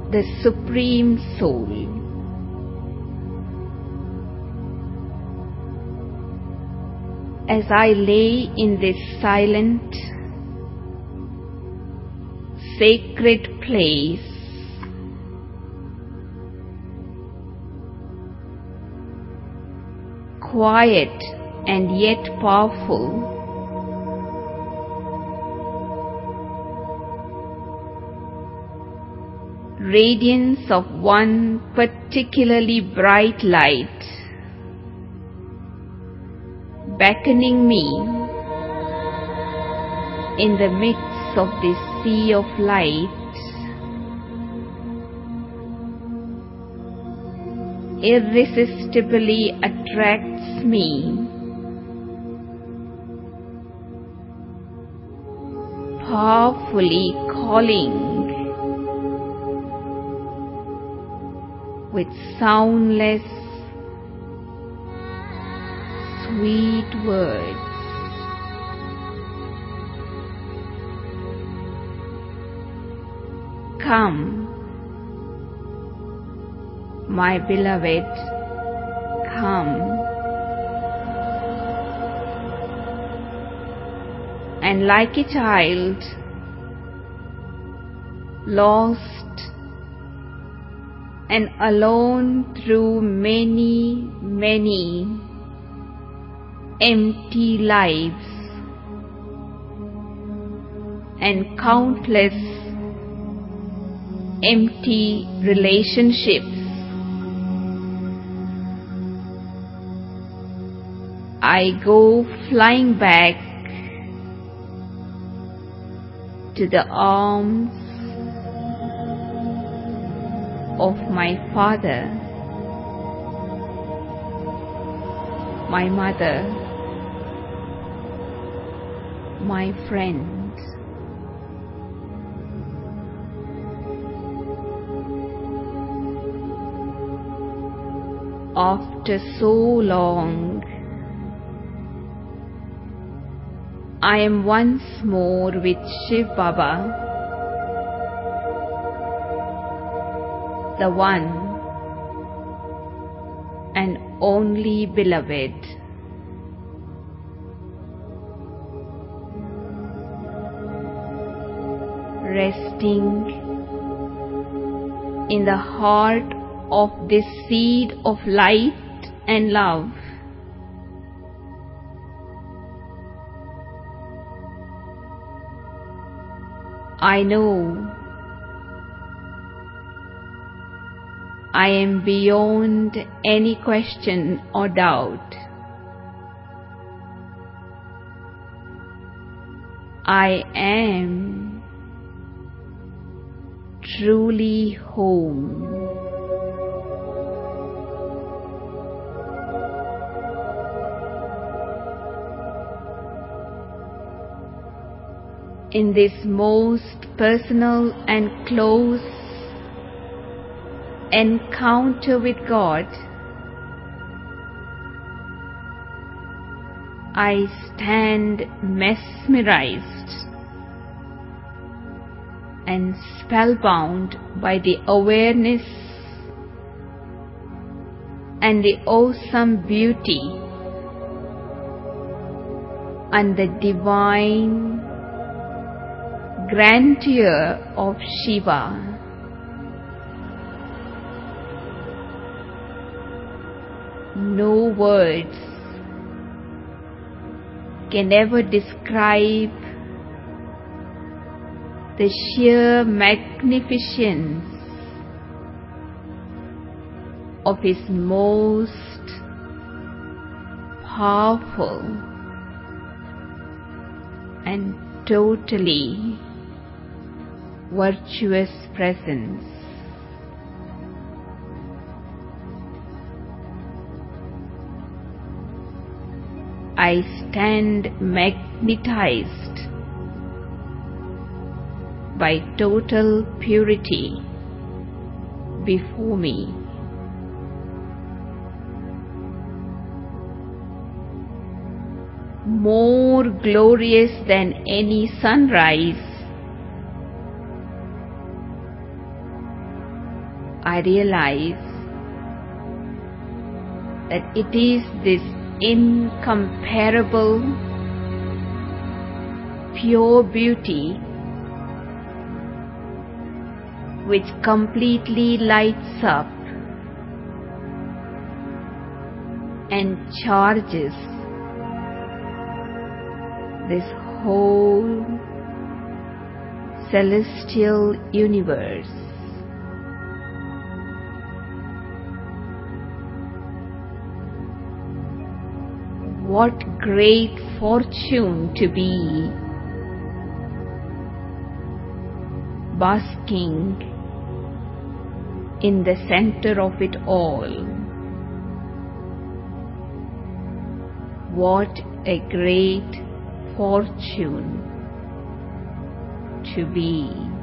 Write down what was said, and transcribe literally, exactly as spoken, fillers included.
the Supreme Soul. As I lay in this silent, sacred place, quiet and yet powerful, radiance of one particularly bright light beckoning me in the midst of this sea of light, irresistibly attracts me, powerfully calling with soundless, sweet words. Come, my beloved, come. And like a child, lost and alone through many, many empty lives and countless empty relationships, I go flying back to the arms of my father, my mother, my friend. After so long, I am once more with Shiv Baba, the one and only beloved. Resting in the heart of this seed of light and love, I know I am beyond any question or doubt. I am truly home. In this most personal and close encounter with God, I stand mesmerized and spellbound by the awareness and the awesome beauty and the divine grandeur of Shiva. No words can ever describe the sheer magnificence of his most powerful and totally virtuous presence. I stand magnetized by total purity before me. More glorious than any sunrise, I realize that it is this incomparable, pure beauty which completely lights up and charges this whole celestial universe. What great fortune to be basking in the center of it all. What a great fortune to be.